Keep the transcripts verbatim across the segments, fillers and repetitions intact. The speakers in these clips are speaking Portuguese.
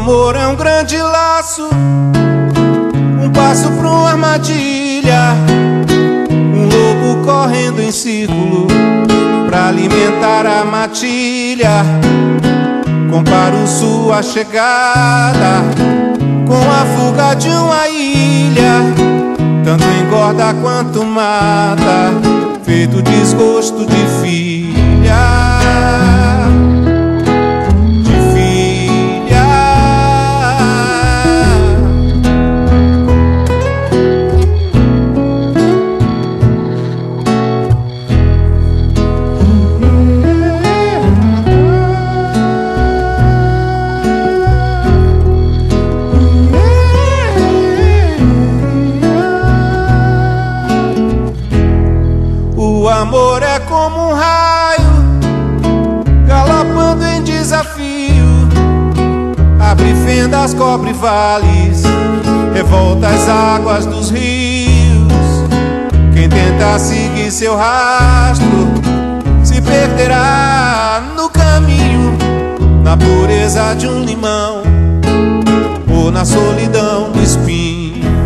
amor é um grande laço, um passo pra uma armadilha, um lobo correndo em círculo pra alimentar a matilha. Comparo sua chegada com a fuga de uma ilha, tanto engorda quanto mata, feito desgosto de filha. O amor é como um raio, galopando em desafio, abre fendas, cobre vales, revolta as águas dos rios. Quem tenta seguir seu rastro se perderá no caminho, na pureza de um limão ou na solidão do espinho.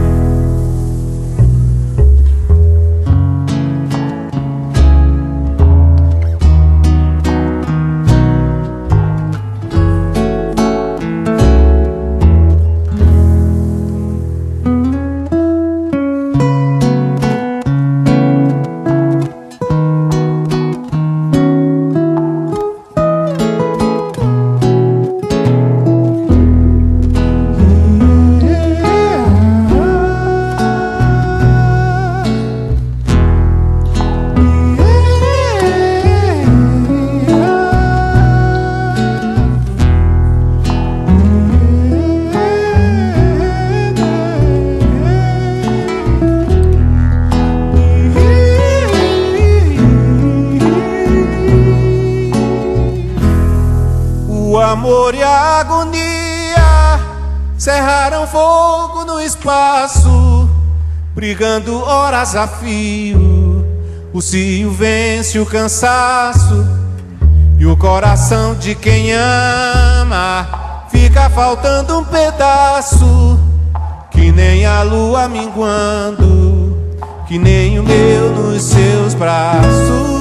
O amor e a agonia cerraram fogo no espaço, brigando horas a fio. O cio vence o cansaço e o coração de quem ama fica faltando um pedaço, que nem a lua minguando, que nem o meu nos seus braços.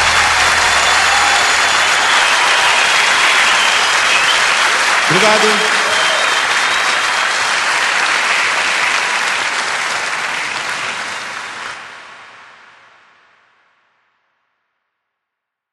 Obrigado.